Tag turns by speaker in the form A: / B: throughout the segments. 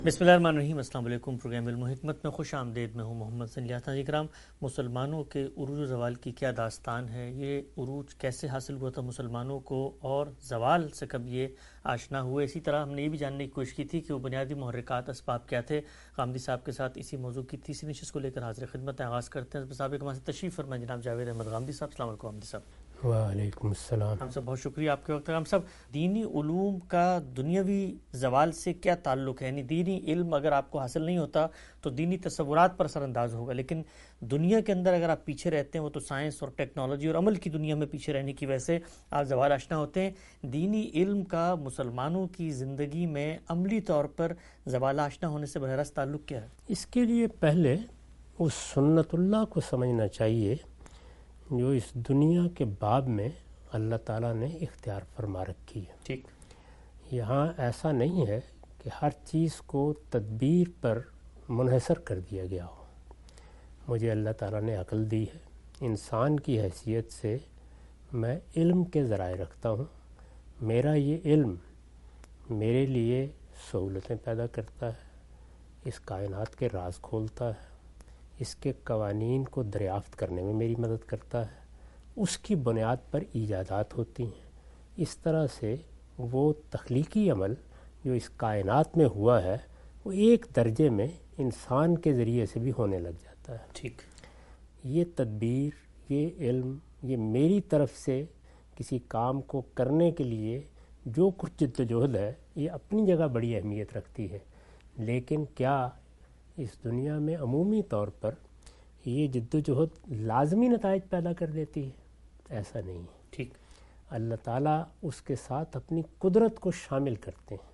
A: بسم اللہ الرحمن الرحیم۔ السلام علیکم۔ پروگرام علم و حکمت میں خوش آمدید۔ میں ہوں محمد صلی اللہ علیہ کرام۔ مسلمانوں کے عروج و زوال کی کیا داستان ہے، یہ عروج کیسے حاصل ہوا تھا مسلمانوں کو، اور زوال سے کب یہ آشنا ہوئے۔ اسی طرح ہم نے یہ بھی جاننے کی کوشش کی تھی کہ وہ بنیادی محرکات اسباب کیا تھے۔ غامدی صاحب کے ساتھ اسی موضوع کی تیسری نشست کو لے کر حاضر خدمت آغاز کرتے ہیں۔ سابق ہمارے سے تشریف فرمائیں جناب جاوید احمد غامدی صاحب۔ السلام علیکم غامدی صاحب۔
B: وعلیکم السلام۔
A: ہم سب بہت شکریہ آپ کے وقت کا۔ ہم سب دینی علوم کا دنیاوی زوال سے کیا تعلق ہے؟ یعنی دینی علم اگر آپ کو حاصل نہیں ہوتا تو دینی تصورات پر اثر انداز ہوگا، لیکن دنیا کے اندر اگر آپ پیچھے رہتے ہیں وہ تو سائنس اور ٹیکنالوجی اور عمل کی دنیا میں پیچھے رہنے کی وجہ سے آپ زوال آشنا ہوتے ہیں۔ دینی علم کا مسلمانوں کی زندگی میں عملی طور پر زوال آشنا ہونے سے براہ راست تعلق کیا ہے؟
B: اس کے لیے پہلے اس سنت اللہ کو سمجھنا چاہیے جو اس دنیا کے باب میں اللہ تعالیٰ نے اختیار فرما رکھی ہے۔
A: ٹھیک۔
B: یہاں ایسا نہیں ہے کہ ہر چیز کو تدبیر پر منحصر کر دیا گیا ہو۔ مجھے اللہ تعالیٰ نے عقل دی ہے، انسان کی حیثیت سے میں علم کے ذرائع رکھتا ہوں۔ میرا یہ علم میرے لیے سہولتیں پیدا کرتا ہے، اس کائنات کے راز کھولتا ہے، اس کے قوانین کو دریافت کرنے میں میری مدد کرتا ہے، اس کی بنیاد پر ایجادات ہوتی ہیں۔ اس طرح سے وہ تخلیقی عمل جو اس کائنات میں ہوا ہے وہ ایک درجے میں انسان کے ذریعے سے بھی ہونے لگ جاتا ہے۔
A: ٹھیک۔
B: یہ تدبیر، یہ علم، یہ میری طرف سے کسی کام کو کرنے کے لیے جو کچھ جد و جہد ہے یہ اپنی جگہ بڑی اہمیت رکھتی ہے، لیکن کیا اس دنیا میں عمومی طور پر یہ جد و جہد لازمی نتائج پیدا کر دیتی ہے؟ ایسا نہیں ہے۔
A: ٹھیک۔
B: اللہ تعالیٰ اس کے ساتھ اپنی قدرت کو شامل کرتے ہیں۔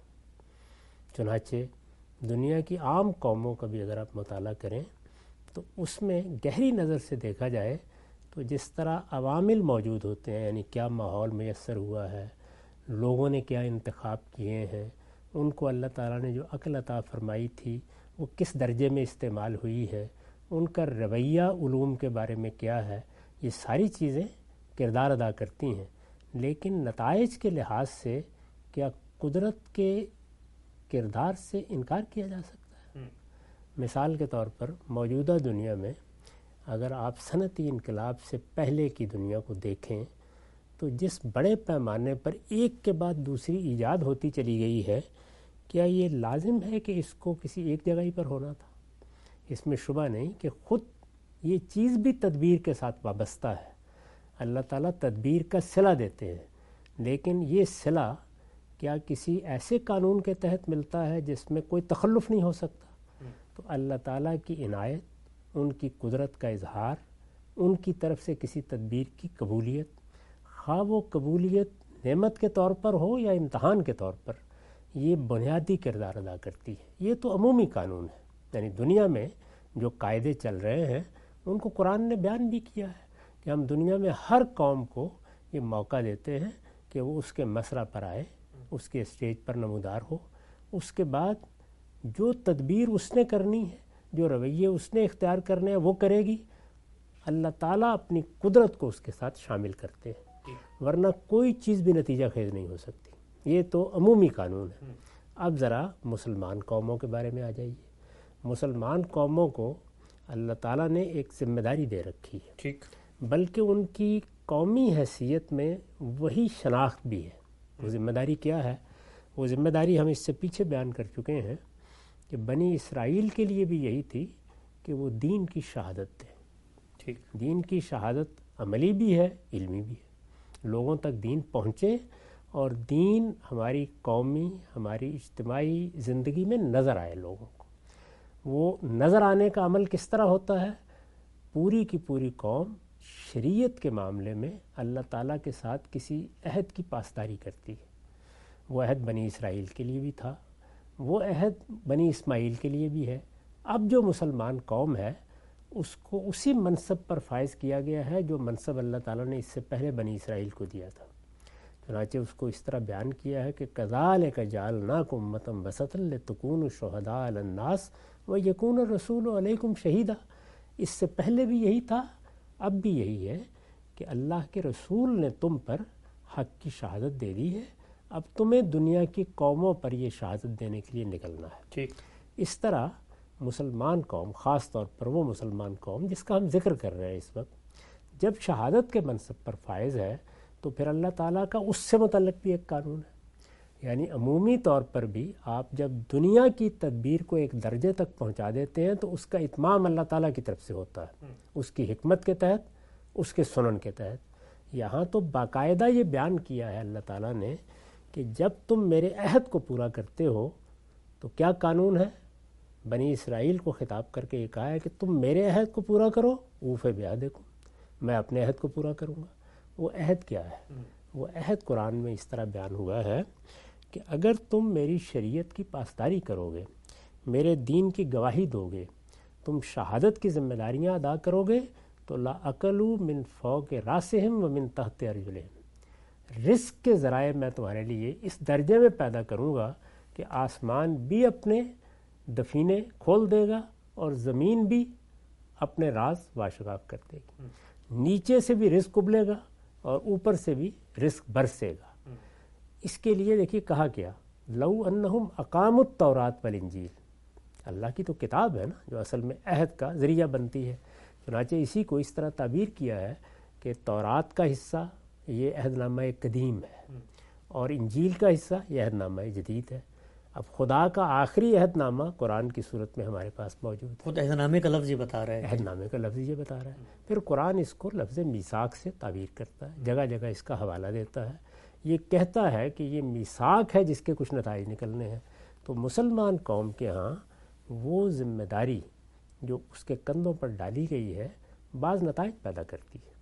B: چنانچہ دنیا کی عام قوموں کا بھی اگر آپ مطالعہ کریں تو اس میں گہری نظر سے دیکھا جائے تو جس طرح عوامل موجود ہوتے ہیں، یعنی کیا ماحول میسر ہوا ہے، لوگوں نے کیا انتخاب کیے ہیں، ان کو اللہ تعالیٰ نے جو عقل عطا فرمائی تھی وہ کس درجے میں استعمال ہوئی ہے، ان کا رویہ علوم کے بارے میں کیا ہے، یہ ساری چیزیں کردار ادا کرتی ہیں۔ لیکن نتائج کے لحاظ سے کیا قدرت کے کردار سے انکار کیا جا سکتا ہے؟ مثال کے طور پر موجودہ دنیا میں اگر آپ صنعتی انقلاب سے پہلے کی دنیا کو دیکھیں تو جس بڑے پیمانے پر ایک کے بعد دوسری ایجاد ہوتی چلی گئی ہے، کیا یہ لازم ہے کہ اس کو کسی ایک جگہ ہی پر ہونا تھا؟ اس میں شبہ نہیں کہ خود یہ چیز بھی تدبیر کے ساتھ وابستہ ہے۔ اللہ تعالیٰ تدبیر کا صلہ دیتے ہیں، لیکن یہ صلہ کیا کسی ایسے قانون کے تحت ملتا ہے جس میں کوئی تخلف نہیں ہو سکتا؟ تو اللہ تعالیٰ کی عنایت، ان کی قدرت کا اظہار، ان کی طرف سے کسی تدبیر کی قبولیت، خواہ وہ قبولیت نعمت کے طور پر ہو یا امتحان کے طور پر، یہ بنیادی کردار ادا کرتی ہے۔ یہ تو عمومی قانون ہے، یعنی دنیا میں جو قاعدے چل رہے ہیں ان کو قرآن نے بیان بھی کیا ہے کہ ہم دنیا میں ہر قوم کو یہ موقع دیتے ہیں کہ وہ اس کے مسرح پر آئے، اس کے اسٹیج پر نمودار ہو، اس کے بعد جو تدبیر اس نے کرنی ہے، جو رویے اس نے اختیار کرنے ہیں وہ کرے گی۔ اللہ تعالیٰ اپنی قدرت کو اس کے ساتھ شامل کرتے ہیں، ورنہ کوئی چیز بھی نتیجہ خیز نہیں ہو سکتی۔ یہ تو عمومی قانون ہے۔ اب ذرا مسلمان قوموں کے بارے میں آ جائیے۔ مسلمان قوموں کو اللہ تعالیٰ نے ایک ذمہ داری دے رکھی ہے،
A: ٹھیک،
B: بلکہ ان کی قومی حیثیت میں وہی شناخت بھی ہے۔ وہ ذمہ داری کیا ہے؟ وہ ذمہ داری ہم اس سے پیچھے بیان کر چکے ہیں کہ بنی اسرائیل کے لیے بھی یہی تھی کہ وہ دین کی شہادت دیں۔
A: ٹھیک۔
B: دین کی شہادت عملی بھی ہے، علمی بھی ہے، لوگوں تک دین پہنچے اور دین ہماری قومی، ہماری اجتماعی زندگی میں نظر آئے لوگوں کو۔ وہ نظر آنے کا عمل کس طرح ہوتا ہے؟ پوری کی پوری قوم شریعت کے معاملے میں اللہ تعالیٰ کے ساتھ کسی عہد کی پاسداری کرتی ہے۔ وہ عہد بنی اسرائیل کے لیے بھی تھا، وہ عہد بنی اسماعیل کے لیے بھی ہے۔ اب جو مسلمان قوم ہے اس کو اسی منصب پر فائز کیا گیا ہے جو منصب اللہ تعالیٰ نے اس سے پہلے بنی اسرائیل کو دیا تھا۔ چنانچہ اس کو اس طرح بیان کیا ہے کہ کذالک جعلناکم امۃ وسطا لتکونوا شہداء علی الناس ویکون الرسول علیکم شہیدا۔ اس سے پہلے بھی یہی تھا، اب بھی یہی ہے کہ اللہ کے رسول نے تم پر حق کی شہادت دے دی ہے، اب تمہیں دنیا کی قوموں پر یہ شہادت دینے کے لیے نکلنا ہے۔
A: ٹھیک۔
B: اس طرح مسلمان قوم، خاص طور پر وہ مسلمان قوم جس کا ہم ذکر کر رہے ہیں اس وقت، جب شہادت کے منصب پر فائز ہے تو پھر اللہ تعالیٰ کا اس سے متعلق بھی ایک قانون ہے. یعنی عمومی طور پر بھی آپ جب دنیا کی تدبیر کو ایک درجے تک پہنچا دیتے ہیں تو اس کا اتمام اللہ تعالیٰ کی طرف سے ہوتا ہے، اس کی حکمت کے تحت، اس کے سنن کے تحت. یہاں تو باقاعدہ یہ بیان کیا ہے اللہ تعالیٰ نے کہ جب تم میرے عہد کو پورا کرتے ہو تو کیا قانون ہے. بنی اسرائیل کو خطاب کر کے یہ کہا ہے کہ تم میرے عہد کو پورا کرو، اوفے بعہدکم، میں اپنے عہد کو پورا کروں گا. وہ عہد کیا ہے؟ وہ عہد قرآن میں اس طرح بیان ہوا ہے کہ اگر تم میری شریعت کی پاسداری کرو گے، میرے دین کی گواہی دو گے، تم شہادت کی ذمہ داریاں ادا کرو گے تو لا اکلوا من فوق راسہم ومن تحت ارجلہم، رزق کے ذرائع میں تمہارے لیے اس درجے میں پیدا کروں گا کہ آسمان بھی اپنے دفینے کھول دے گا اور زمین بھی اپنے راز واشگاف کر دے گی. نیچے سے بھی رزق ابلے گا اور اوپر سے بھی رزق برسے گا. اس کے لیے دیکھیے کہا کیا، لو انہم اقاموا التوراۃ والانجیل، اللہ کی تو کتاب ہے نا جو اصل میں عہد کا ذریعہ بنتی ہے. چنانچہ اسی کو اس طرح تعبیر کیا ہے کہ تورات کا حصہ یہ عہد نامہ قدیم ہے اور انجیل کا حصہ یہ عہد نامہ جدید ہے. اب خدا کا آخری عہد نامہ قرآن کی صورت میں ہمارے پاس موجود ہے.
A: خود عہد نامے کا لفظ یہ بتا رہا ہے،
B: عہد نامے کا لفظ یہ بتا رہا ہے. پھر قرآن اس کو لفظ میثاق سے تعبیر کرتا ہے، جگہ جگہ اس کا حوالہ دیتا ہے. یہ کہتا ہے کہ یہ میثاق ہے جس کے کچھ نتائج نکلنے ہیں. تو مسلمان قوم کے ہاں وہ ذمہ داری جو اس کے کندھوں پر ڈالی گئی ہے بعض نتائج پیدا کرتی ہے.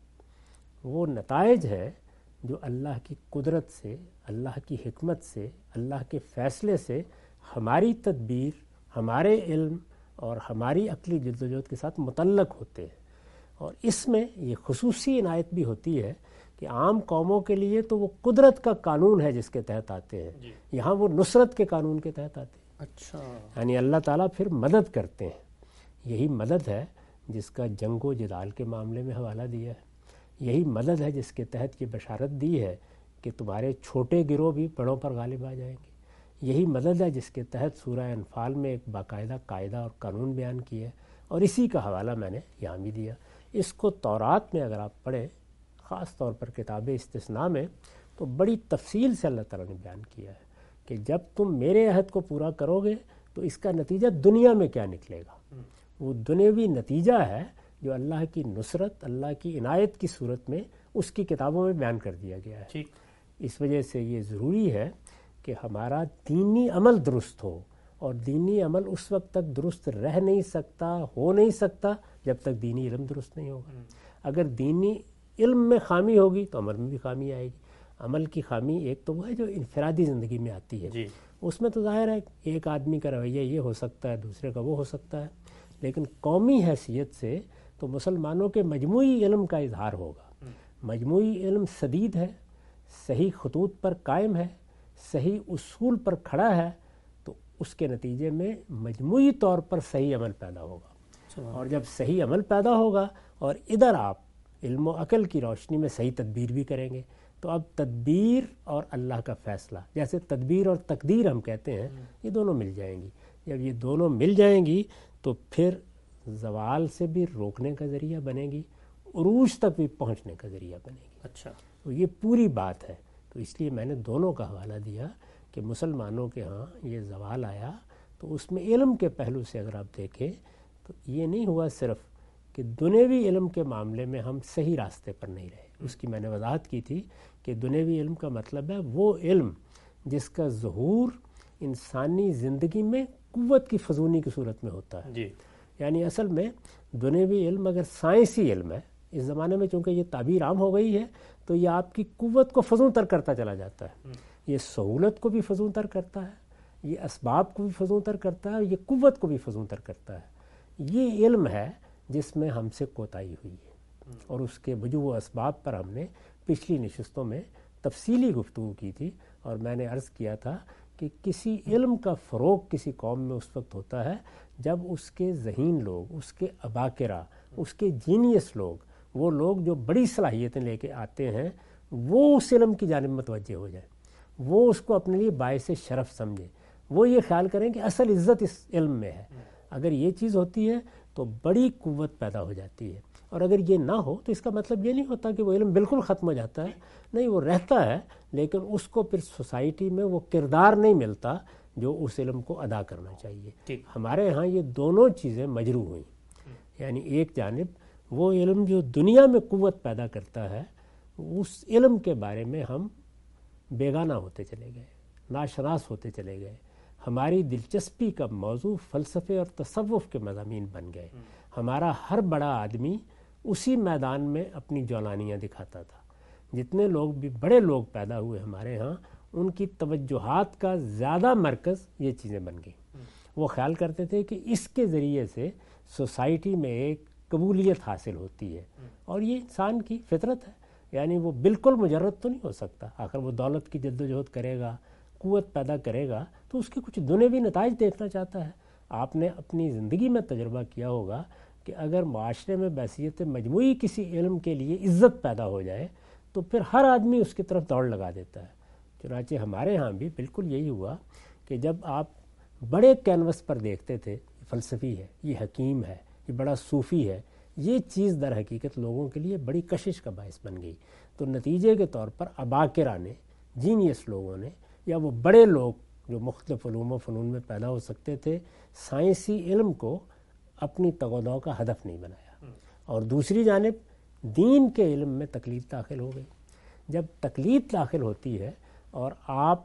B: وہ نتائج ہے جو اللہ کی قدرت سے، اللہ کی حکمت سے، اللہ کے فیصلے سے ہماری تدبیر، ہمارے علم اور ہماری عقلی جدوجہد کے ساتھ متعلق ہوتے ہیں. اور اس میں یہ خصوصی عنایت بھی ہوتی ہے کہ عام قوموں کے لیے تو وہ قدرت کا قانون ہے جس کے تحت آتے ہیں، یہاں وہ نصرت کے قانون کے تحت آتے ہیں.
A: اچھا،
B: یعنی اللہ تعالیٰ پھر مدد کرتے ہیں. یہی مدد ہے جس کا جنگ و جدال کے معاملے میں حوالہ دیا ہے. یہی مدد ہے جس کے تحت یہ بشارت دی ہے کہ تمہارے چھوٹے گروہ بھی بڑوں پر غالب آ جائیں گے. یہی مدد ہے جس کے تحت سورہ انفال میں ایک باقاعدہ قاعدہ اور قانون بیان کیا ہے، اور اسی کا حوالہ میں نے یہاں بھی دیا. اس کو تورات میں اگر آپ پڑھیں، خاص طور پر کتاب استثناء میں، تو بڑی تفصیل سے اللہ تعالیٰ نے بیان کیا ہے کہ جب تم میرے عہد کو پورا کرو گے تو اس کا نتیجہ دنیا میں کیا نکلے گا. وہ دنیاوی نتیجہ ہے جو اللہ کی نصرت، اللہ کی عنایت کی صورت میں اس کی کتابوں میں بیان کر دیا گیا ہے. اس وجہ سے یہ ضروری ہے کہ ہمارا دینی عمل درست ہو، اور دینی عمل اس وقت تک درست رہ نہیں سکتا، ہو نہیں سکتا جب تک دینی علم درست نہیں ہوگا. اگر دینی علم میں خامی ہوگی تو عمل میں بھی خامی آئے گی. عمل کی خامی ایک تو وہ ہے جو انفرادی زندگی میں آتی ہے، اس میں تو ظاہر ہے ایک آدمی کا رویہ یہ ہو سکتا ہے، دوسرے کا وہ ہو سکتا ہے، لیکن قومی حیثیت سے تو مسلمانوں کے مجموعی علم کا اظہار ہوگا. مجموعی علم سدید ہے، صحیح خطوط پر قائم ہے، صحیح اصول پر کھڑا ہے، تو اس کے نتیجے میں مجموعی طور پر صحیح عمل پیدا ہوگا. اور جب صحیح عمل پیدا ہوگا اور ادھر آپ علم و عقل کی روشنی میں صحیح تدبیر بھی کریں گے، تو اب تدبیر اور اللہ کا فیصلہ، جیسے تدبیر اور تقدیر ہم کہتے ہیں، یہ دونوں مل جائیں گی. جب یہ دونوں مل جائیں گی تو پھر زوال سے بھی روکنے کا ذریعہ بنے گی، عروج تک بھی پہنچنے کا ذریعہ بنے گی.
A: اچھا،
B: تو یہ پوری بات ہے. تو اس لیے میں نے دونوں کا حوالہ دیا کہ مسلمانوں کے ہاں یہ زوال آیا تو اس میں علم کے پہلو سے اگر آپ دیکھیں تو یہ نہیں ہوا صرف کہ دنیوی علم کے معاملے میں ہم صحیح راستے پر نہیں رہے. اس کی میں نے وضاحت کی تھی کہ دنیوی علم کا مطلب ہے وہ علم جس کا ظہور انسانی زندگی میں قوت کی فزونی کی صورت میں ہوتا ہے. یعنی اصل میں دنیوی علم اگر سائنسی علم ہے، اس زمانے میں چونکہ یہ تعبیر عام ہو گئی ہے تو یہ آپ کی قوت کو فزوں تر کرتا چلا جاتا ہے. یہ سہولت کو بھی فزوں تر کرتا ہے، یہ اسباب کو بھی فزوں تر کرتا ہے، اور یہ قوت کو بھی فزوں تر کرتا ہے. یہ علم ہے جس میں ہم سے کوتاہی ہوئی ہے، اور اس کے وجوہ و اسباب پر ہم نے پچھلی نشستوں میں تفصیلی گفتگو کی تھی. اور میں نے عرض کیا تھا کہ کسی علم کا فروغ کسی قوم میں اس وقت ہوتا ہے جب اس کے ذہین لوگ، اس کے اباکرہ، اس کے جینیس لوگ، وہ لوگ جو بڑی صلاحیتیں لے کے آتے ہیں، وہ اس علم کی جانب متوجہ ہو جائیں، وہ اس کو اپنے لیے باعث شرف سمجھیں، وہ یہ خیال کریں کہ اصل عزت اس علم میں ہے. اگر یہ چیز ہوتی ہے تو بڑی قوت پیدا ہو جاتی ہے. اور اگر یہ نہ ہو تو اس کا مطلب یہ نہیں ہوتا کہ وہ علم بالکل ختم ہو جاتا ہے، نہیں، وہ رہتا ہے، لیکن اس کو پھر سوسائٹی میں وہ کردار نہیں ملتا جو اس علم کو ادا کرنا چاہیے. ہمارے ہاں یہ دونوں چیزیں مجروح ہوئیں. یعنی ایک جانب وہ علم جو دنیا میں قوت پیدا کرتا ہے، اس علم کے بارے میں ہم بیگانہ ہوتے چلے گئے، ناشناس ہوتے چلے گئے. ہماری دلچسپی کا موضوع فلسفے اور تصوف کے مضامین بن گئے. ہمارا ہر بڑا آدمی اسی میدان میں اپنی جولانیاں دکھاتا تھا. جتنے لوگ بھی بڑے لوگ پیدا ہوئے ہمارے ہاں، ان کی توجہات کا زیادہ مرکز یہ چیزیں بن گئیں. وہ خیال کرتے تھے کہ اس کے ذریعے سے سوسائٹی میں ایک قبولیت حاصل ہوتی ہے، اور یہ انسان کی فطرت ہے. یعنی وہ بالکل مجرد تو نہیں ہو سکتا. آخر وہ دولت کی جد و جہد کرے گا، قوت پیدا کرے گا، تو اس کے کچھ دنیوی نتائج دیکھنا چاہتا ہے. آپ نے اپنی زندگی میں تجربہ کیا ہوگا کہ اگر معاشرے میں بحیثیت مجموعی کسی علم کے لیے عزت پیدا ہو جائے تو پھر ہر آدمی اس کی طرف دوڑ لگا دیتا ہے. چنانچہ ہمارے ہاں بھی بالکل یہی ہوا کہ جب آپ بڑے کینوس پر دیکھتے تھے، یہ فلسفی ہے، یہ حکیم ہے، یہ بڑا صوفی ہے، یہ چیز در حقیقت لوگوں کے لیے بڑی کشش کا باعث بن گئی. تو نتیجے کے طور پر اباکرہ نے، جینیس لوگوں نے، یا وہ بڑے لوگ جو مختلف علوم و فنون میں پیدا ہو سکتے تھے، سائنسی علم کو اپنی تغودو کا ہدف نہیں بنایا. اور دوسری جانب دین کے علم میں تقلید داخل ہو گئی. جب تقلید داخل ہوتی ہے اور آپ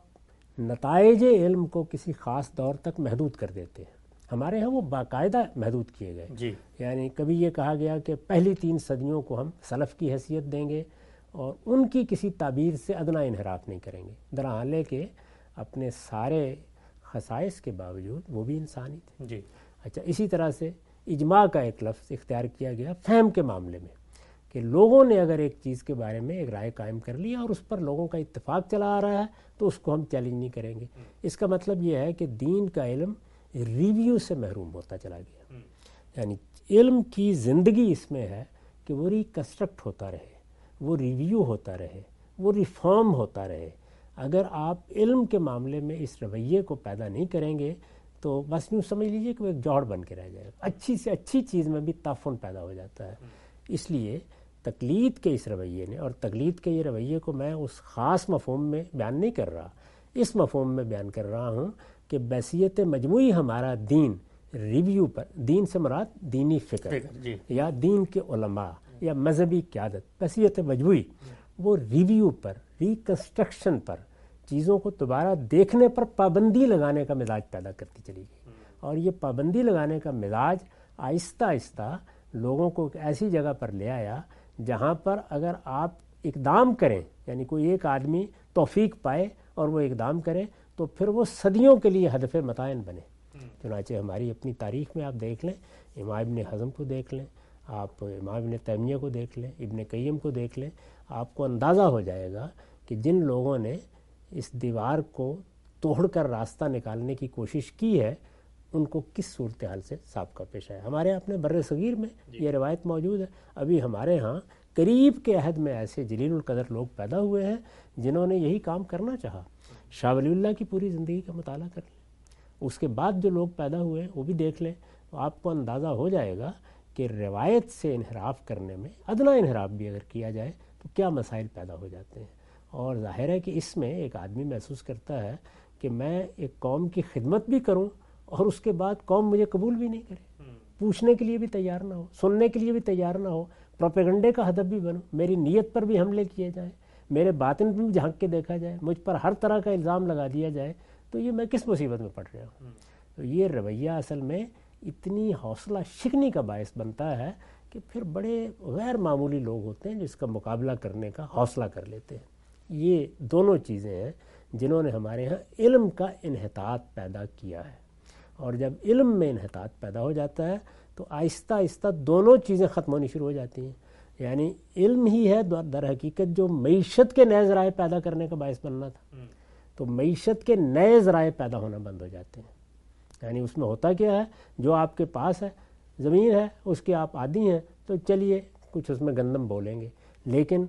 B: نتائج علم کو کسی خاص دور تک محدود کر دیتے ہیں، ہمارے ہاں وہ باقاعدہ محدود کیے گئے. یعنی کبھی یہ کہا گیا کہ پہلی 3 صدیوں کو ہم سلف کی حیثیت دیں گے اور ان کی کسی تعبیر سے ادنا انحراف نہیں کریں گے، درحالے کہ اپنے سارے خصائص کے باوجود وہ بھی انسانی تھے. اچھا، اسی طرح سے اجماع کا ایک لفظ اختیار کیا گیا فہم کے معاملے میں، کہ لوگوں نے اگر ایک چیز کے بارے میں ایک رائے قائم کر لی اور اس پر لوگوں کا اتفاق چلا آ رہا ہے تو اس کو ہم چیلنج نہیں کریں گے. اس کا مطلب یہ ہے کہ دین کا علم ریویو سے محروم ہوتا چلا گیا. یعنی علم کی زندگی اس میں ہے کہ وہ ریکنسٹرکٹ ہوتا رہے، وہ ریویو ہوتا رہے، وہ ریفارم ہوتا رہے. اگر آپ علم کے معاملے میں اس رویے کو پیدا نہیں کریں گے تو بس یوں سمجھ لیجئے کہ وہ ایک جوڑ بن کے رہ جائے گا. اچھی سے اچھی چیز میں بھی تعفن پیدا ہو جاتا ہے. اس لیے تقلید کے اس رویے نے، اور تقلید کے یہ رویے کو میں اس خاص مفہوم میں بیان نہیں کر رہا، اس مفہوم میں بیان کر رہا ہوں کہ بحیثیت مجموعی ہمارا دین ریویو پر، دین سے مراد دینی فکر یا دین کے علماء یا مذہبی قیادت، بحیثیت مجموعی وہ ریویو پر، ریکنسٹرکشن پر، چیزوں کو دوبارہ دیکھنے پر پابندی لگانے کا مزاج پیدا کرتی چلی گئی. اور یہ پابندی لگانے کا مزاج آہستہ آہستہ لوگوں کو ایک ایسی جگہ پر لے آیا جہاں پر اگر آپ اقدام کریں، یعنی کوئی ایک آدمی توفیق پائے اور وہ اقدام کرے تو پھر وہ صدیوں کے لیے ہدف متعین بنے. چنانچہ ہماری اپنی تاریخ میں آپ دیکھ لیں، امام ابن حزم کو دیکھ لیں، آپ امام ابن تیمیہ کو دیکھ لیں، ابن قیم کو دیکھ لیں، آپ کو اندازہ ہو جائے گا کہ جن لوگوں نے اس دیوار کو توڑ کر راستہ نکالنے کی کوشش کی ہے ان کو کس صورتحال سے سابقہ پیش آیا. ہمارے اپنے بر صغیر میں یہ روایت موجود ہے. ابھی ہمارے ہاں قریب کے عہد میں ایسے جلیل القدر لوگ پیدا ہوئے ہیں جنہوں نے یہی کام کرنا چاہا. شاہ ولی اللہ کی پوری زندگی کا مطالعہ کر لیں، اس کے بعد جو لوگ پیدا ہوئے ہیں وہ بھی دیکھ لیں، تو آپ کو اندازہ ہو جائے گا کہ روایت سے انحراف کرنے میں، ادنا انحراف بھی اگر کیا جائے تو کیا مسائل پیدا ہو جاتے ہیں. اور ظاہر ہے کہ اس میں ایک آدمی محسوس کرتا ہے کہ میں ایک قوم کی خدمت بھی کروں اور اس کے بعد قوم مجھے قبول بھی نہیں کرے، پوچھنے کے لیے بھی تیار نہ ہو، سننے کے لیے بھی تیار نہ ہو، پروپیگنڈے کا ہدف بھی بنوں، میری نیت پر بھی حملے کیے جائیں، میرے باطن پر بھی جھانک کے دیکھا جائے، مجھ پر ہر طرح کا الزام لگا دیا جائے، تو یہ میں کس مصیبت میں پڑ رہا ہوں. تو یہ رویہ اصل میں اتنی حوصلہ شکنی کا باعث بنتا ہے کہ پھر بڑے غیر معمولی لوگ ہوتے ہیں جو اس کا مقابلہ کرنے کا حوصلہ کر لیتے ہیں. یہ دونوں چیزیں ہیں جنہوں نے ہمارے ہاں علم کا انحطاط پیدا کیا ہے. اور جب علم میں انحطاط پیدا ہو جاتا ہے تو آہستہ آہستہ دونوں چیزیں ختم ہونی شروع ہو جاتی ہیں. یعنی علم ہی ہے در حقیقت جو معیشت کے نئے ذرائع پیدا کرنے کا باعث بننا تھا، تو معیشت کے نئے ذرائع پیدا ہونا بند ہو جاتے ہیں. یعنی اس میں ہوتا کیا ہے، جو آپ کے پاس ہے، زمین ہے، اس کے آپ عادی ہیں، تو چلیے کچھ اس میں گندم بولیں گے، لیکن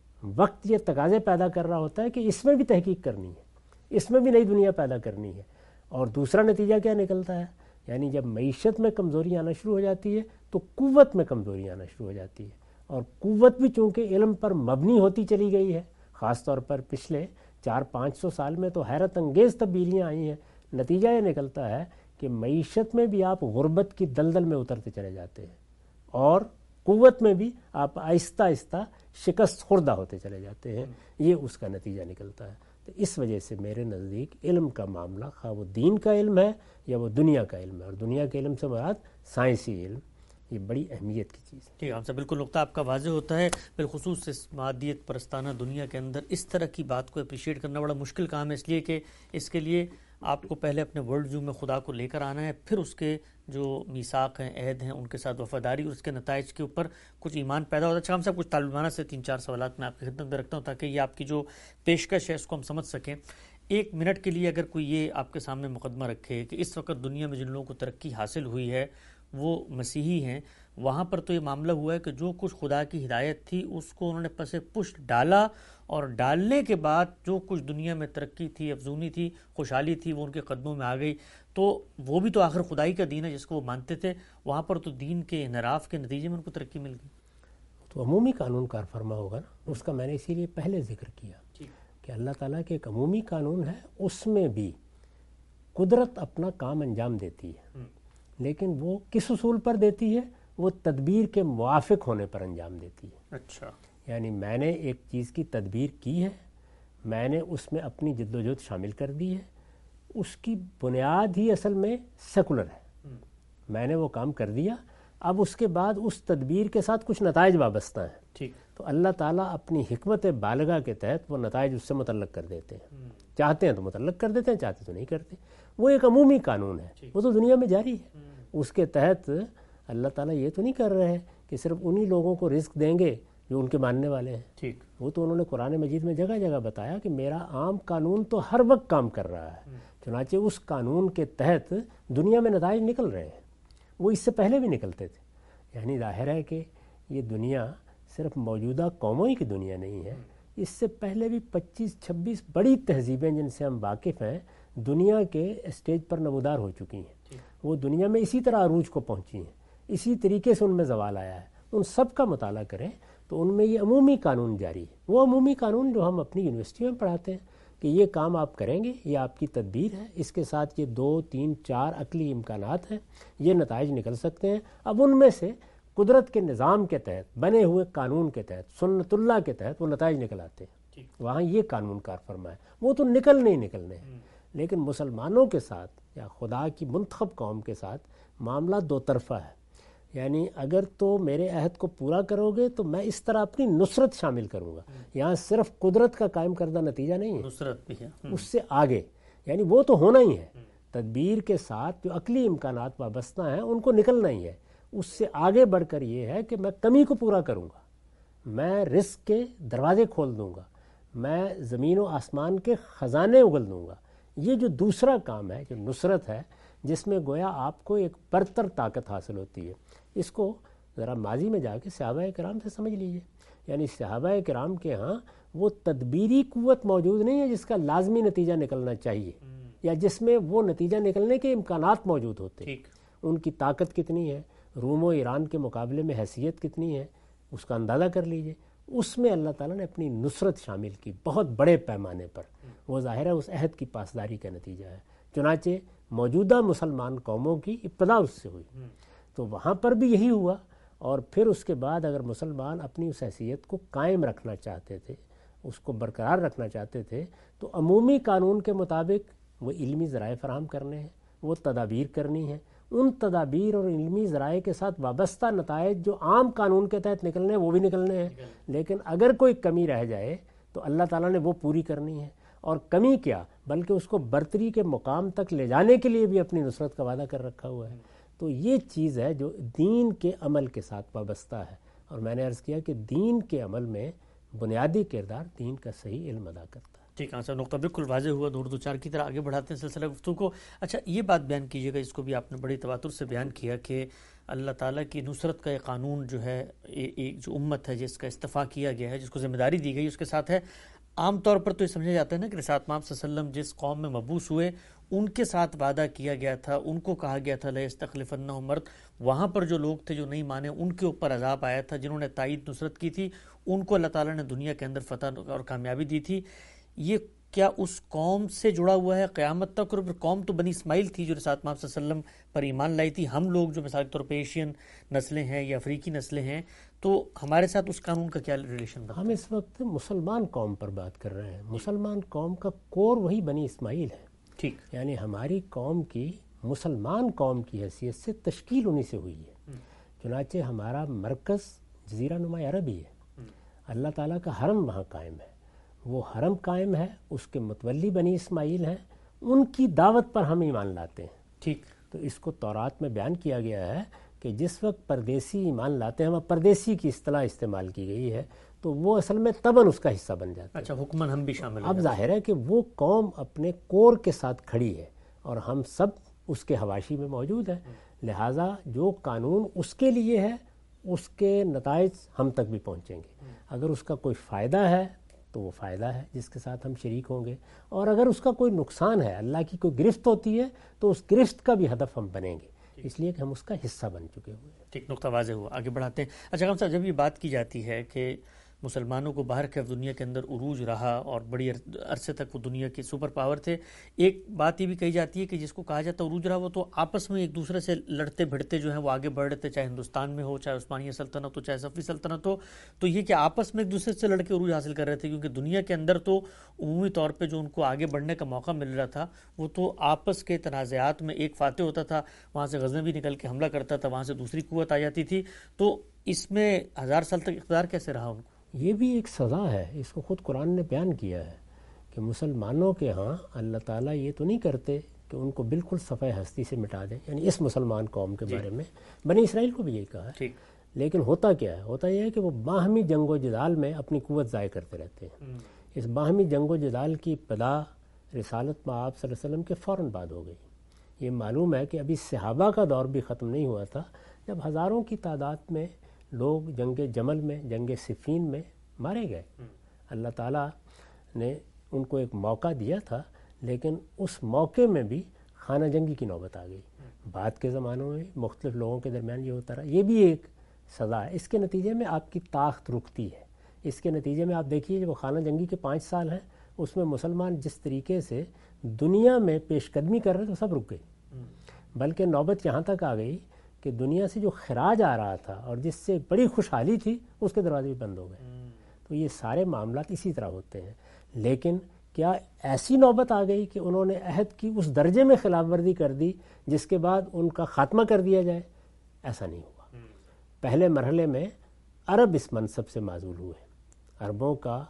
B: وقت یہ تقاضے پیدا کر رہا ہوتا ہے کہ اس میں بھی تحقیق کرنی ہے، اس میں بھی نئی دنیا پیدا کرنی ہے. اور دوسرا نتیجہ کیا نکلتا ہے؟ یعنی جب معیشت میں کمزوری آنا شروع ہو جاتی ہے تو قوت میں کمزوری آنا شروع ہو جاتی ہے، اور قوت بھی چونکہ علم پر مبنی ہوتی چلی گئی ہے، خاص طور پر پچھلے 400-500 سال میں تو حیرت انگیز تبدیلیاں آئی ہیں۔ نتیجہ یہ نکلتا ہے کہ معیشت میں بھی آپ غربت کی دلدل میں اترتے چلے جاتے ہیں، اور قوت میں بھی آپ آہستہ آہستہ شکست خوردہ ہوتے چلے جاتے ہیں، یہ اس کا نتیجہ نکلتا ہے۔ تو اس وجہ سے میرے نزدیک علم کا معاملہ، خواہ وہ دین کا علم ہے یا وہ دنیا کا علم ہے، اور دنیا کے علم سے مراد سائنسی علم، یہ بڑی اہمیت کی چیز ہے۔
A: ٹھیک ہے، ہم سے بالکل نقطہ آپ کا واضح ہوتا ہے۔ بالخصوص اس مادیت پرستانہ دنیا کے اندر اس طرح کی بات کو اپریشیٹ کرنا بڑا مشکل کام ہے، اس لیے کہ اس کے لیے آپ کو پہلے اپنے ورلڈ ویو میں خدا کو لے کر آنا ہے، پھر اس کے جو میثاق ہیں، عہد ہیں، ان کے ساتھ وفاداری اور اس کے نتائج کے اوپر کچھ ایمان پیدا ہوتا ہے۔ اچھا، ہم صاحب کچھ طالبانہ سے 3-4 سوالات میں آپ کی خدمت میں رکھتا ہوں تاکہ یہ آپ کی جو پیشکش ہے اس کو ہم سمجھ سکیں۔ 1 منٹ کے لیے اگر کوئی یہ آپ کے سامنے مقدمہ رکھے کہ اس وقت دنیا میں جن لوگوں کو ترقی حاصل ہوئی ہے وہ مسیحی ہیں، وہاں پر تو یہ معاملہ ہوا ہے کہ جو کچھ خدا کی ہدایت تھی اس کو انہوں نے پس پشت ڈالا، اور ڈالنے کے بعد جو کچھ دنیا میں ترقی تھی، افزونی تھی، خوشحالی تھی، وہ ان کے قدموں میں آ گئی۔ تو وہ بھی تو آخر خدائی کا دین ہے جس کو وہ مانتے تھے، وہاں پر تو دین کے انحراف کے نتیجے میں ان کو ترقی مل گئی۔
B: تو عمومی قانون کار فرما ہوگا نا، اس کا میں نے اسی لیے پہلے ذکر کیا کہ اللہ تعالیٰ کے ایک عمومی قانون ہے، اس میں بھی قدرت اپنا کام انجام دیتی ہے، لیکن وہ کس اصول پر دیتی ہے؟ وہ تدبیر کے موافق ہونے پر انجام دیتی ہے۔
A: اچھا،
B: یعنی میں نے ایک چیز کی تدبیر کی ہے، میں نے اس میں اپنی جد و جہد شامل کر دی ہے، اس کی بنیاد ہی اصل میں سیکولر ہے، میں نے وہ کام کر دیا، اب اس کے بعد اس تدبیر کے ساتھ کچھ نتائج وابستہ ہیں،
A: ٹھیک،
B: تو اللہ تعالیٰ اپنی حکمت بالغہ کے تحت وہ نتائج اس سے متعلق کر دیتے ہیں، چاہتے ہیں تو متعلق کر دیتے ہیں، چاہتے تو نہیں کرتے۔ وہ ایک عمومی قانون ہے، وہ تو دنیا میں جاری ہے، اس کے تحت اللہ تعالیٰ یہ تو نہیں کر رہے ہیں کہ صرف انہی لوگوں کو رزق دیں گے جو ان کے ماننے والے ہیں،
A: ٹھیک،
B: وہ تو انہوں نے قرآن مجید میں جگہ جگہ بتایا کہ میرا عام قانون تو ہر وقت کام کر رہا ہے، چنانچہ اس قانون کے تحت دنیا میں نتائج نکل رہے ہیں، وہ اس سے پہلے بھی نکلتے تھے۔ یعنی ظاہر ہے کہ یہ دنیا صرف موجودہ قوموں ہی کی دنیا نہیں ہے، اس سے پہلے بھی 25-26 بڑی تہذیبیں جن سے ہم واقف ہیں دنیا کے اسٹیج پر نمودار ہو چکی ہیں، وہ دنیا میں اسی طرح عروج کو پہنچی ہیں، اسی طریقے سے ان میں زوال آیا ہے۔ ان سب کا مطالعہ کریں تو ان میں یہ عمومی قانون جاری ہے، وہ عمومی قانون جو ہم اپنی یونیورسٹیوں میں پڑھاتے ہیں کہ یہ کام آپ کریں گے، یہ آپ کی تدبیر ہے، اس کے ساتھ یہ 2-3-4 عقلی امکانات ہیں، یہ نتائج نکل سکتے ہیں۔ اب ان میں سے قدرت کے نظام کے تحت، بنے ہوئے قانون کے تحت، سنت اللہ کے تحت وہ نتائج نکل آتے ہیں، وہاں یہ قانون کار فرما ہے، وہ تو نکلنے ہی نکلنے ہیں۔ لیکن مسلمانوں کے ساتھ یا خدا کی منتخب قوم کے ساتھ معاملہ دو طرفہ ہے، یعنی اگر تو میرے عہد کو پورا کرو گے تو میں اس طرح اپنی نصرت شامل کروں گا، یہاں صرف قدرت کا قائم کردہ نتیجہ نہیں ہے،
A: نصرت بھی ہے،
B: اس سے آگے، یعنی وہ تو ہونا ہی ہے، تدبیر کے ساتھ جو عقلی امکانات وابستہ ہیں ان کو نکلنا ہی ہے، اس سے آگے بڑھ کر یہ ہے کہ میں کمی کو پورا کروں گا، میں رزق کے دروازے کھول دوں گا، میں زمین و آسمان کے خزانے اگل دوں گا۔ یہ جو دوسرا کام ہے، جو نصرت ہے، جس میں گویا آپ کو ایک برتر طاقت حاصل ہوتی ہے، اس کو ذرا ماضی میں جا کے صحابہ کرام سے سمجھ لیجئے، یعنی صحابہ کرام کے ہاں وہ تدبیری قوت موجود نہیں ہے جس کا لازمی نتیجہ نکلنا چاہیے، یا جس میں وہ نتیجہ نکلنے کے امکانات موجود ہوتے ہیں۔ ان کی طاقت کتنی ہے، روم و ایران کے مقابلے میں حیثیت کتنی ہے، اس کا اندازہ کر لیجئے۔ اس میں اللہ تعالیٰ نے اپنی نصرت شامل کی بہت بڑے پیمانے پر، وہ ظاہر ہے اس عہد کی پاسداری کا نتیجہ ہے، چنانچہ موجودہ مسلمان قوموں کی ابتدا اس سے ہوئی، تو وہاں پر بھی یہی ہوا۔ اور پھر اس کے بعد اگر مسلمان اپنی اس حیثیت کو قائم رکھنا چاہتے تھے، اس کو برقرار رکھنا چاہتے تھے، تو عمومی قانون کے مطابق وہ علمی ذرائع فراہم کرنے ہیں، وہ تدابیر کرنی ہیں، ان تدابیر اور علمی ذرائع کے ساتھ وابستہ نتائج جو عام قانون کے تحت نکلنے ہیں وہ بھی نکلنے ہیں، لیکن اگر کوئی کمی رہ جائے تو اللہ تعالیٰ نے وہ پوری کرنی ہے، اور کمی کیا بلکہ اس کو برتری کے مقام تک لے جانے کے لیے بھی اپنی نصرت کا وعدہ کر رکھا ہوا ہے۔ تو یہ چیز ہے جو دین کے عمل کے ساتھ وابستہ ہے، اور میں نے عرض کیا کہ دین کے عمل میں بنیادی کردار دین کا صحیح علم ادا کرتا ہے۔
A: ٹھیک ہے، نقطہ بالکل واضح ہوا، دو دو چار کی طرح آگے بڑھاتے ہیں سلسلہ گفتگو کو۔ اچھا، یہ بات بیان کیجیے گا، اس کو بھی آپ نے بڑی تواتر سے بیان کیا کہ اللہ تعالیٰ کی نصرت کا یہ قانون جو ہے، ایک جو امت ہے جس کا استفاع کیا گیا ہے، جس کو ذمہ داری دی گئی، اس کے ساتھ ہے۔ عام طور پر تو یہ سمجھا جاتا ہے نا کہ رسالت مآب صلی اللہ علیہ وسلم جس قوم میں مبعوث ہوئے ان کے ساتھ وعدہ کیا گیا تھا، ان کو کہا گیا تھا لَيَسْتَخْلِفَنَّهُمْ مرد، وہاں پر جو لوگ تھے جو نہیں مانے ان کے اوپر عذاب آیا تھا، جنہوں نے تائید نصرت کی تھی ان کو اللہ تعالیٰ نے دنیا کے اندر فتح اور کامیابی دی تھی. یہ کیا اس قوم سے جڑا ہوا ہے قیامت تک؟ اور پھر قوم تو بنی اسماعیل تھی جو رسالت محمد صلی اللہ علیہ وسلم پر ایمان لائی تھی. ہم لوگ جو مثال کے طور پہ ایشین نسلیں ہیں یا افریقی نسلیں ہیں، تو ہمارے ساتھ اس قانون کا کیا ریلیشن بنتا ہے؟
B: ہم اس وقت مسلمان قوم پر بات کر رہے ہیں. مسلمان قوم کا کور وہی بنی اسماعیل ہے.
A: ٹھیک.
B: یعنی ہماری قوم کی مسلمان قوم کی حیثیت سے تشکیل انہی سے ہوئی ہے. چنانچہ ہمارا مرکز جزیرہ نما عرب ہی ہے. اللہ تعالیٰ کا حرم وہاں قائم ہے، وہ حرم قائم ہے، اس کے متولی بنی اسماعیل ہیں، ان کی دعوت پر ہم ایمان لاتے ہیں.
A: ٹھیک.
B: تو اس کو تورات میں بیان کیا گیا ہے کہ جس وقت پردیسی ایمان لاتے ہیں، وہاں پردیسی کی اصطلاح استعمال کی گئی ہے، تو وہ اصل میں تباً اس کا حصہ بن جاتا ہے.
A: اچھا، حکمن ہم بھی شامل ہیں.
B: اب ظاہر ہے کہ وہ قوم اپنے کور کے ساتھ کھڑی ہے اور ہم سب اس کے حواشی میں موجود ہیں، لہٰذا جو قانون اس کے لیے ہے اس کے نتائج ہم تک بھی پہنچیں گے. اگر اس کا کوئی فائدہ ہے تو وہ فائدہ ہے جس کے ساتھ ہم شریک ہوں گے، اور اگر اس کا کوئی نقصان ہے، اللہ کی کوئی گرفت ہوتی ہے، تو اس گرفت کا بھی ہدف ہم بنیں گے، اس لیے کہ ہم اس کا حصہ بن چکے ہوئے ہیں.
A: ٹھیک، نقطہ واضح ہوا. آگے بڑھاتے ہیں. اچھا غم صاحب، جب یہ بات کی جاتی ہے کہ مسلمانوں کو باہر کے دنیا کے اندر عروج رہا اور بڑی عرصے تک وہ دنیا کے سپر پاور تھے، ایک بات یہ بھی کہی جاتی ہے کہ جس کو کہا جاتا ہے عروج رہا، وہ تو آپس میں ایک دوسرے سے لڑتے بھڑتے جو ہیں وہ آگے بڑھ رہے تھے، چاہے ہندوستان میں ہو، چاہے عثمانیہ سلطنت ہو، چاہے صفوی سلطنت ہو. تو یہ کہ آپس میں ایک دوسرے سے لڑ کے عروج حاصل کر رہے تھے، کیونکہ دنیا کے اندر تو عمومی طور پہ جو ان کو آگے بڑھنے کا موقع مل رہا تھا وہ تو آپس کے تنازعات میں ایک فاتح ہوتا تھا، وہاں سے غزنوی نکل کے حملہ کرتا تھا، وہاں سے دوسری قوت آ جاتی تھی. تو اس میں 1000 سال تک اقتدار کیسے رہا ان کو؟
B: یہ بھی ایک سزا ہے، اس کو خود قرآن نے بیان کیا ہے کہ مسلمانوں کے ہاں اللہ تعالیٰ یہ تو نہیں کرتے کہ ان کو بالکل صفحہ ہستی سے مٹا دیں، یعنی اس مسلمان قوم کے بارے میں بنی اسرائیل کو بھی یہی کہا ہے. لیکن ہوتا کیا ہے؟ ہوتا یہ ہے کہ وہ باہمی جنگ و جدال میں اپنی قوت ضائع کرتے رہتے ہیں. اس باہمی جنگ و جدال کی ابتدا رسالت مآب صلی اللہ علیہ وسلم کے فوراً بعد ہو گئی. یہ معلوم ہے کہ ابھی صحابہ کا دور بھی ختم نہیں ہوا تھا جب ہزاروں کی تعداد میں لوگ جنگ جمل میں، جنگ صفین میں مارے گئے. اللہ تعالیٰ نے ان کو ایک موقع دیا تھا، لیکن اس موقع میں بھی خانہ جنگی کی نوبت آ گئی. بعد کے زمانوں میں مختلف لوگوں کے درمیان یہ ہوتا رہا. یہ بھی ایک سزا ہے. اس کے نتیجے میں آپ کی طاقت رکتی ہے. اس کے نتیجے میں آپ دیکھیے جو خانہ جنگی کے 5 سال ہیں اس میں مسلمان جس طریقے سے دنیا میں پیش قدمی کر رہے تھے سب رک گئی، بلکہ نوبت یہاں تک آ گئی کہ دنیا سے جو خراج آ رہا تھا اور جس سے بڑی خوشحالی تھی اس کے دروازے بھی بند ہو گئے. تو یہ سارے معاملات اسی طرح ہوتے ہیں. لیکن کیا ایسی نوبت آ گئی کہ انہوں نے عہد کی اس درجے میں خلاف ورزی کر دی جس کے بعد ان کا خاتمہ کر دیا جائے؟ ایسا نہیں ہوا. پہلے مرحلے میں عرب اس منصب سے معزول ہوئے. عربوں کا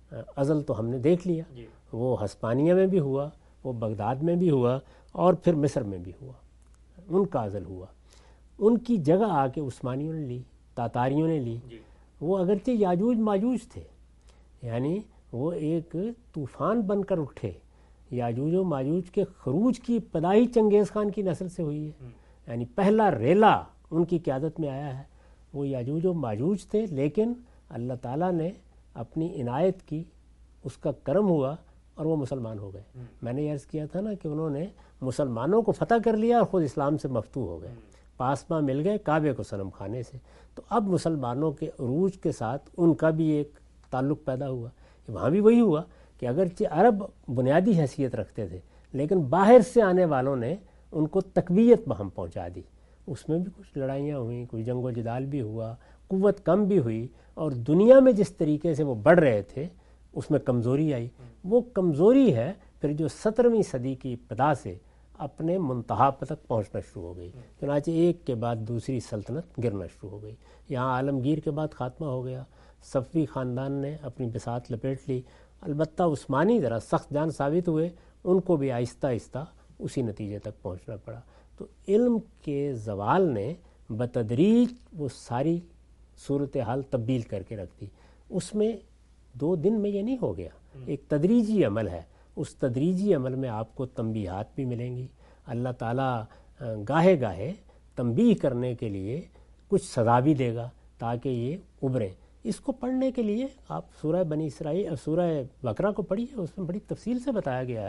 B: ازل تو ہم نے دیکھ لیا، وہ ہسپانیہ میں بھی ہوا، وہ بغداد میں بھی ہوا، اور پھر مصر میں بھی ہوا. ان کا ازل ہوا. ان کی جگہ آ کے عثمانیوں نے لی، تاتاریوں نے لی. وہ اگرچہ یاجوج ماجوج تھے، یعنی وہ ایک طوفان بن کر اٹھے. یاجوج و ماجوج کے خروج کی ابتدائی چنگیز خان کی نسل سے ہوئی ہے، یعنی پہلا ریلا ان کی قیادت میں آیا ہے. وہ یاجوج و ماجوج تھے، لیکن اللہ تعالیٰ نے اپنی عنایت کی، اس کا کرم ہوا اور وہ مسلمان ہو گئے. میں نے عرض کیا تھا نا کہ انہوں نے مسلمانوں کو فتح کر لیا اور خود اسلام سے مفتوح ہو گئے، پاسباں مل گئے کعبے کو صنم خانے سے. تو اب مسلمانوں کے عروج کے ساتھ ان کا بھی ایک تعلق پیدا ہوا. وہاں بھی وہی ہوا کہ اگرچہ عرب بنیادی حیثیت رکھتے تھے، لیکن باہر سے آنے والوں نے ان کو تقویت بہم پہنچا دی. اس میں بھی کچھ لڑائیاں ہوئیں، کچھ جنگ و جدال بھی ہوا، قوت کم بھی ہوئی، اور دنیا میں جس طریقے سے وہ بڑھ رہے تھے اس میں کمزوری آئی. وہ کمزوری ہے پھر جو 17ویں صدی کی ابتدا سے اپنے منتہا تک پہنچنا شروع ہو گئی. چنانچہ ایک کے بعد دوسری سلطنت گرنا شروع ہو گئی. یہاں عالمگیر کے بعد خاتمہ ہو گیا، صفوی خاندان نے اپنی بساط لپیٹ لی. البتہ عثمانی ذرا سخت جان ثابت ہوئے، ان کو بھی آہستہ آہستہ اسی نتیجے تک پہنچنا پڑا. تو علم کے زوال نے بتدریج وہ ساری صورتحال تبدیل کر کے رکھ دی. اس میں 2 دن میں یہ نہیں ہو گیا، ایک تدریجی عمل ہے. اس تدریجی عمل میں آپ کو تنبیہات بھی ملیں گی. اللہ تعالیٰ گاہے گاہے تنبیہ کرنے کے لیے کچھ سزا بھی دے گا تاکہ یہ ابھریں. اس کو پڑھنے کے لیے آپ سورہ بنی اسرائیل اور سورہ بقرہ کو پڑھیے، اس میں بڑی تفصیل سے بتایا گیا ہے.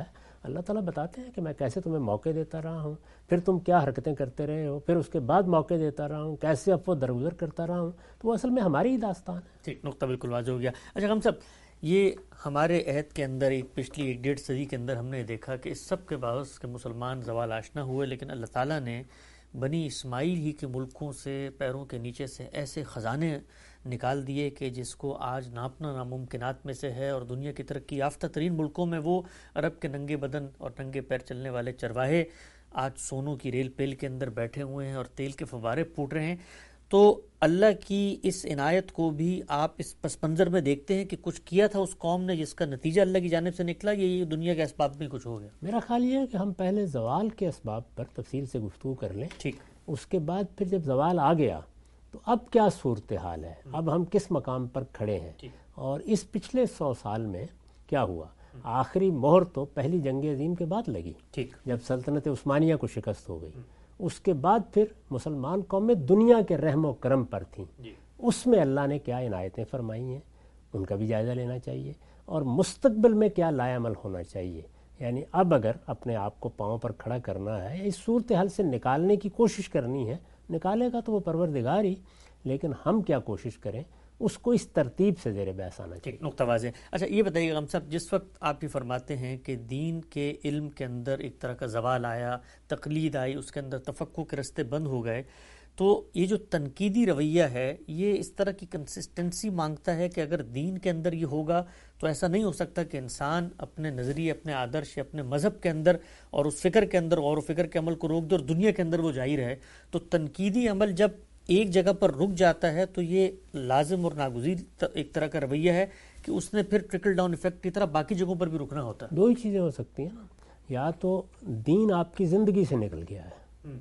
B: اللہ تعالیٰ بتاتے ہیں کہ میں کیسے تمہیں موقع دیتا رہا ہوں، پھر تم کیا حرکتیں کرتے رہے ہو، پھر اس کے بعد موقع دیتا رہا ہوں، کیسے اب وہ درگزر کرتا رہا ہوں. تو وہ اصل میں ہماری ہی داستان ہے.
A: ٹھیک، نقطہ بالکل واضح ہو گیا. اچھا ہم سب یہ ہمارے عہد کے اندر پچھلی 1.5 صدی کے اندر ہم نے دیکھا کہ اس سب کے باعث کہ مسلمان زوال آشنا ہوئے، لیکن اللہ تعالیٰ نے بنی اسماعیل ہی کے ملکوں سے پیروں کے نیچے سے ایسے خزانے نکال دیے کہ جس کو آج ناپنا ناممکنات میں سے ہے، اور دنیا کی ترقی یافتہ ترین ملکوں میں وہ عرب کے ننگے بدن اور ننگے پیر چلنے والے چرواہے آج سونوں کی ریل پیل کے اندر بیٹھے ہوئے ہیں اور تیل کے فوارے پھوٹ رہے ہیں. تو اللہ کی اس عنایت کو بھی آپ اس پس منظر میں دیکھتے ہیں کہ کچھ کیا تھا اس قوم نے جس کا نتیجہ اللہ کی جانب سے نکلا، یہ دنیا کے اسباب میں کچھ ہو گیا؟
B: میرا خیال یہ ہے کہ ہم پہلے زوال کے اسباب پر تفصیل سے گفتگو کر لیں.
A: ٹھیک.
B: اس کے بعد پھر جب زوال آ گیا تو اب کیا صورتحال ہے، اب ہم کس مقام پر کھڑے ہیں، اور اس پچھلے 100 سال میں کیا ہوا. آخری مہر تو پہلی جنگ عظیم کے بعد لگی، جب سلطنت عثمانیہ کو شکست ہو گئی. اس کے بعد پھر مسلمان قومیں دنیا کے رحم و کرم پر تھیں. اس میں اللہ نے کیا عنایتیں فرمائی ہیں ان کا بھی جائزہ لینا چاہیے، اور مستقبل میں کیا لائے عمل ہونا چاہیے. یعنی اب اگر اپنے آپ کو پاؤں پر کھڑا کرنا ہے، اس صورتحال سے نکالنے کی کوشش کرنی ہے، نکالے گا تو وہ پروردگار ہی، لیکن ہم کیا کوشش کریں اس کو اس ترتیب سے زیر بحث آنا چاہیے.
A: نقطہ واضح. اچھا یہ بتائیے گا ہم صاحب، جس وقت آپ یہ فرماتے ہیں کہ دین کے علم کے اندر ایک طرح کا زوال آیا، تقلید آئی، اس کے اندر تفقہ کے رستے بند ہو گئے، تو یہ جو تنقیدی رویہ ہے یہ اس طرح کی کنسسٹنسی مانگتا ہے کہ اگر دین کے اندر یہ ہوگا تو ایسا نہیں ہو سکتا کہ انسان اپنے نظریے، اپنے آدرش، اپنے مذہب کے اندر اور اس فکر کے اندر غور و فکر کے عمل کو روک دے اور دنیا کے اندر وہ جاری رہے. تو تنقیدی عمل جب ایک جگہ پر رک جاتا ہے تو یہ لازم اور ناگزیر ایک طرح کا رویہ ہے کہ اس نے پھر ٹرکل ڈاؤن ایفیکٹ کی طرح باقی جگہوں پر بھی رکنا ہوتا ہے.
B: دو ہی چیزیں ہو سکتی ہیں، یا تو دین آپ کی زندگی سے نکل گیا ہے،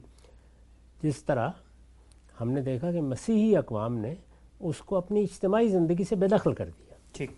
B: جس طرح ہم نے دیکھا کہ مسیحی اقوام نے اس کو اپنی اجتماعی زندگی سے بے دخل کر دیا.
A: ٹھیک.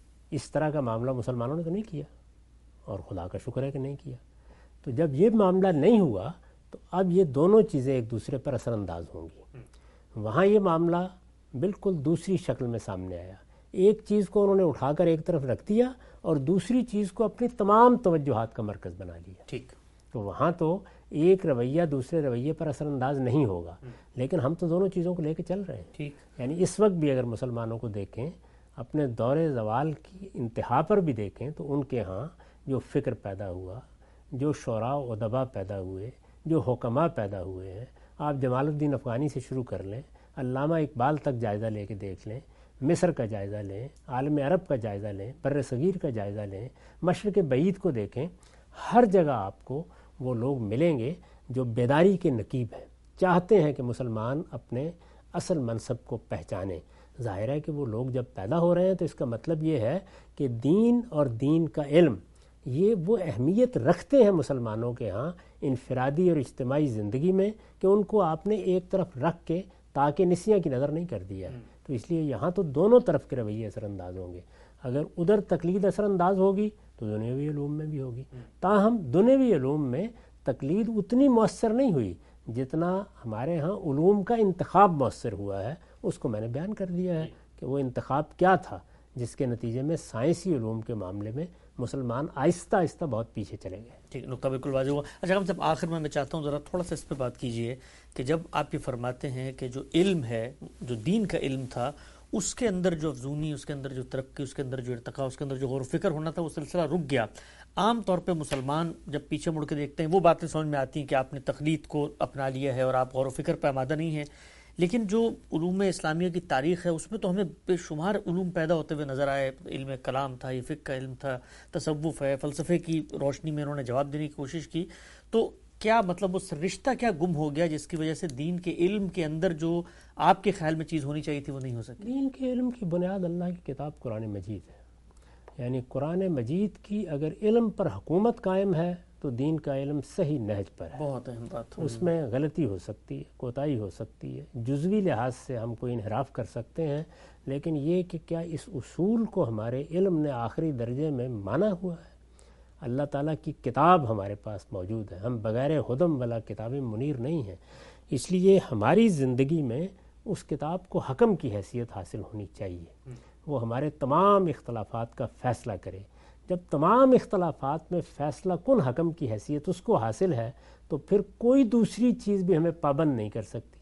B: اس طرح کا معاملہ مسلمانوں نے تو نہیں کیا، اور خدا کا شکر ہے کہ نہیں کیا. تو جب یہ معاملہ نہیں ہوا تو اب یہ دونوں چیزیں ایک دوسرے پر اثر انداز ہوں گی. وہاں یہ معاملہ بالکل دوسری شکل میں سامنے آیا. ایک چیز کو انہوں نے اٹھا کر ایک طرف رکھ دیا اور دوسری چیز کو اپنی تمام توجہات کا مرکز بنا لیا.
A: ٹھیک.
B: تو وہاں تو ایک رویہ دوسرے رویے پر اثر انداز نہیں ہوگا، لیکن ہم تو دونوں چیزوں کو لے کے چل رہے ہیں.
A: ٹھیک.
B: یعنی اس وقت بھی اگر مسلمانوں کو دیکھیں، اپنے دور زوال کی انتہا پر بھی دیکھیں، تو ان کے ہاں جو فکر پیدا ہوا، جو شعراء و ادباء پیدا ہوئے، جو حکماء پیدا ہوئے ہیں، آپ جمال الدین افغانی سے شروع کر لیں، علامہ اقبال تک جائزہ لے کے دیکھ لیں، مصر کا جائزہ لیں، عالم عرب کا جائزہ لیں، بر صغیر کا جائزہ لیں، مشرق بعید کو دیکھیں، ہر جگہ آپ کو وہ لوگ ملیں گے جو بیداری کے نقیب ہیں، چاہتے ہیں کہ مسلمان اپنے اصل منصب کو پہچانیں. ظاہر ہے کہ وہ لوگ جب پیدا ہو رہے ہیں تو اس کا مطلب یہ ہے کہ دین اور دین کا علم یہ وہ اہمیت رکھتے ہیں مسلمانوں کے ہاں انفرادی اور اجتماعی زندگی میں کہ ان کو آپ نے ایک طرف رکھ کے تاکہ نسیاں کی نظر نہیں کر دیا ہے. تو اس لیے یہاں تو دونوں طرف کے رویے اثر انداز ہوں گے. اگر ادھر تقلید اثر انداز ہوگی تو دنیاوی علوم میں بھی ہوگی. تاہم دنیاوی علوم میں تقلید اتنی مؤثر نہیں ہوئی جتنا ہمارے ہاں علوم کا انتخاب مؤثر ہوا ہے. اس کو میں نے بیان کر دیا ہے کہ وہ انتخاب کیا تھا جس کے نتیجے میں سائنسی علوم کے معاملے میں مسلمان آہستہ آہستہ بہت پیچھے چلے گئے.
A: ٹھیک، نقطہ بالکل واضح ہوا. اچھا ہم سب آخر میں چاہتا ہوں ذرا تھوڑا سا اس پہ بات کیجئے کہ جب آپ یہ فرماتے ہیں کہ جو علم ہے، جو دین کا علم تھا، اس کے اندر جو افزونی، اس کے اندر جو ترقی، اس کے اندر جو ارتقاء، اس کے اندر جو غور و فکر ہونا تھا، وہ سلسلہ رک گیا. عام طور پہ مسلمان جب پیچھے مڑ کے دیکھتے ہیں وہ باتیں سمجھ میں آتی ہیں کہ آپ نے تقلید کو اپنا لیا ہے اور آپ غور و فکر پہ آمادہ نہیں ہیں. لیکن جو علوم اسلامیہ کی تاریخ ہے اس میں تو ہمیں بے شمار علوم پیدا ہوتے ہوئے نظر آئے. علم کلام تھا، یہ فقہ کا علم تھا، تصوف ہے، فلسفے کی روشنی میں انہوں نے جواب دینے کی کوشش کی. تو کیا مطلب اس رشتہ کیا گم ہو گیا جس کی وجہ سے دین کے علم کے اندر جو آپ کے خیال میں چیز ہونی چاہیے تھی وہ نہیں ہو سکی؟
B: دین کے علم کی بنیاد اللہ کی کتاب قرآن مجید ہے. یعنی قرآن مجید کی اگر علم پر حکومت قائم ہے تو دین کا علم صحیح نہج پر ہے.
A: بہت اہم بات.
B: اس میں غلطی ہو سکتی ہے، کوتاہی ہو سکتی ہے، جزوی لحاظ سے ہم کوئی انحراف کر سکتے ہیں، لیکن یہ کہ کیا اس اصول کو ہمارے علم نے آخری درجے میں مانا ہوا ہے. اللہ تعالیٰ کی کتاب ہمارے پاس موجود ہے، ہم بغیر ہدم والا کتاب منیر نہیں ہیں. اس لیے ہماری زندگی میں اس کتاب کو حکم کی حیثیت حاصل ہونی چاہیے. وہ ہمارے تمام اختلافات کا فیصلہ کرے. جب تمام اختلافات میں فیصلہ کن حکم کی حیثیت اس کو حاصل ہے تو پھر کوئی دوسری چیز بھی ہمیں پابند نہیں کر سکتی.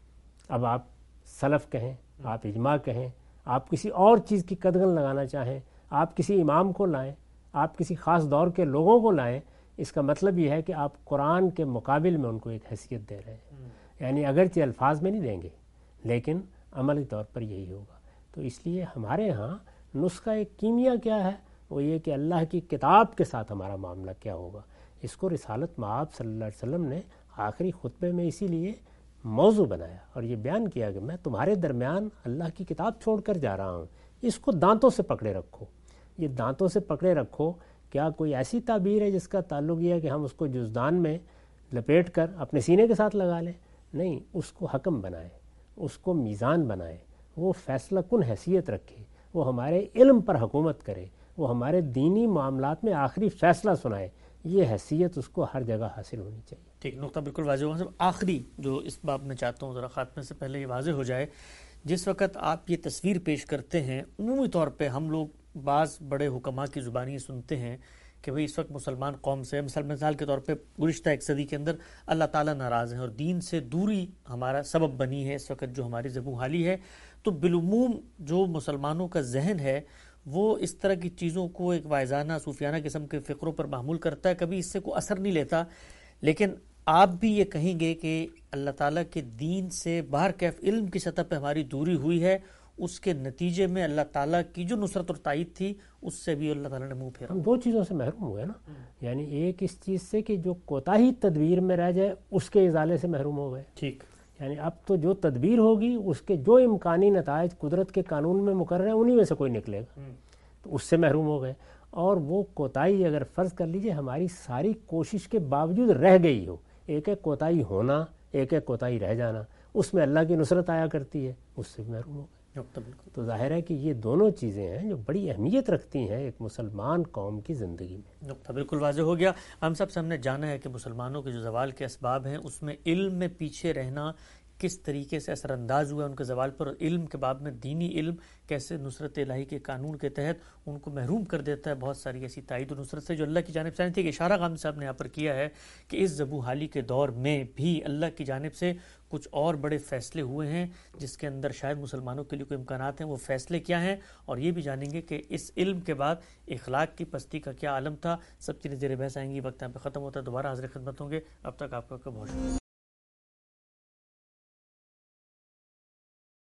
B: اب آپ سلف کہیں، آپ اجماع کہیں، آپ کسی اور چیز کی قدغن لگانا چاہیں، آپ کسی امام کو لائیں، آپ کسی خاص دور کے لوگوں کو لائیں، اس کا مطلب یہ ہے کہ آپ قرآن کے مقابل میں ان کو ایک حیثیت دے رہے ہیں. یعنی اگرچہ الفاظ میں نہیں دیں گے لیکن عملی طور پر یہی ہوگا. تو اس لیے ہمارے ہاں نسخہ ایک کیمیا کیا ہے، وہ یہ کہ اللہ کی کتاب کے ساتھ ہمارا معاملہ کیا ہوگا. اس کو رسالت مآب صلی اللہ علیہ وسلم نے آخری خطبے میں اسی لیے موضوع بنایا اور یہ بیان کیا کہ میں تمہارے درمیان اللہ کی کتاب چھوڑ کر جا رہا ہوں، اس کو دانتوں سے پکڑے رکھو. یہ دانتوں سے پکڑے رکھو کیا کوئی ایسی تعبیر ہے جس کا تعلق یہ ہے کہ ہم اس کو جزدان میں لپیٹ کر اپنے سینے کے ساتھ لگا لیں؟ نہیں، اس کو حکم بنائے، اس کو میزان بنائے، وہ فیصلہ کن حیثیت رکھے، وہ ہمارے علم پر حکومت کرے، وہ ہمارے دینی معاملات میں آخری فیصلہ سنائے. یہ حیثیت اس کو ہر جگہ حاصل ہونی چاہیے.
A: ٹھیک، نقطہ بالکل واضح ہوا. آخری جو اس باب میں چاہتا ہوں ذرا خاتمے سے پہلے یہ واضح ہو جائے، جس وقت آپ یہ تصویر پیش کرتے ہیں عمومی طور پہ ہم لوگ بعض بڑے حکماء کی زبانی سنتے ہیں کہ بھئی اس وقت مسلمان قوم سے مثال کے طور پہ گزشتہ ایک صدی کے اندر اللہ تعالیٰ ناراض ہیں اور دین سے دوری ہمارا سبب بنی ہے اس وقت جو ہماری زبوں حالی ہے. تو بالعموم جو مسلمانوں کا ذہن ہے وہ اس طرح کی چیزوں کو ایک واعظانہ صوفیانہ قسم کے فکروں پر معمول کرتا ہے، کبھی اس سے کوئی اثر نہیں لیتا. لیکن آپ بھی یہ کہیں گے کہ اللہ تعالیٰ کے دین سے باہر کیف علم کی سطح پہ ہماری دوری ہوئی ہے، اس کے نتیجے میں اللہ تعالیٰ کی جو نصرت اور تائید تھی اس سے بھی اللہ تعالیٰ نے منہ پھیرا.
B: ہم دو چیزوں سے محروم ہوئے نا. یعنی ایک اس چیز سے کہ جو کوتاہی تدبیر میں رہ جائے اس کے ازالے سے محروم ہو گئے.
A: ٹھیک،
B: یعنی اب تو جو تدبیر ہوگی اس کے جو امکانی نتائج قدرت کے قانون میں مقرر ہیں انہی میں سے کوئی نکلے گا، تو اس سے محروم ہو گئے. اور وہ کوتاہی اگر فرض کر لیجئے ہماری ساری کوشش کے باوجود رہ گئی ہو، ایک ایک کوتاہی ہونا، ایک ایک کوتاہی رہ جانا، اس میں اللہ کی نصرت آیا کرتی ہے، اس سے محروم ہو گئے. تو ظاہر ہے کہ یہ دونوں چیزیں ہیں جو بڑی اہمیت رکھتی ہیں ایک مسلمان قوم کی زندگی میں.
A: نقطہ بالکل واضح ہو گیا. ہم سب سے ہم نے جانا ہے کہ مسلمانوں کے جو زوال کے اسباب ہیں اس میں علم میں پیچھے رہنا کس طریقے سے اثر انداز ہوا ان کے زوال پر، اور علم کے باب میں دینی علم کیسے نصرت الہی کے قانون کے تحت ان کو محروم کر دیتا ہے بہت ساری ایسی تائید و نصرت سے جو اللہ کی جانب سے آئی تھی. کہ اشارہ غامدی صاحب نے یہاں پر کیا ہے کہ اس زبوں حالی کے دور میں بھی اللہ کی جانب سے کچھ اور بڑے فیصلے ہوئے ہیں جس کے اندر شاید مسلمانوں کے لیے کوئی امکانات ہیں. وہ فیصلے کیا ہیں، اور یہ بھی جانیں گے کہ اس علم کے بعد اخلاق کی پستی کا کیا عالم تھا. سب چیزیں زیر بحث آئیں گی. وقت یہاں پہ ختم ہوتا ہے، دوبارہ حاضر خدمت ہوں گے. اب تک آپ کا بہت شکریہ.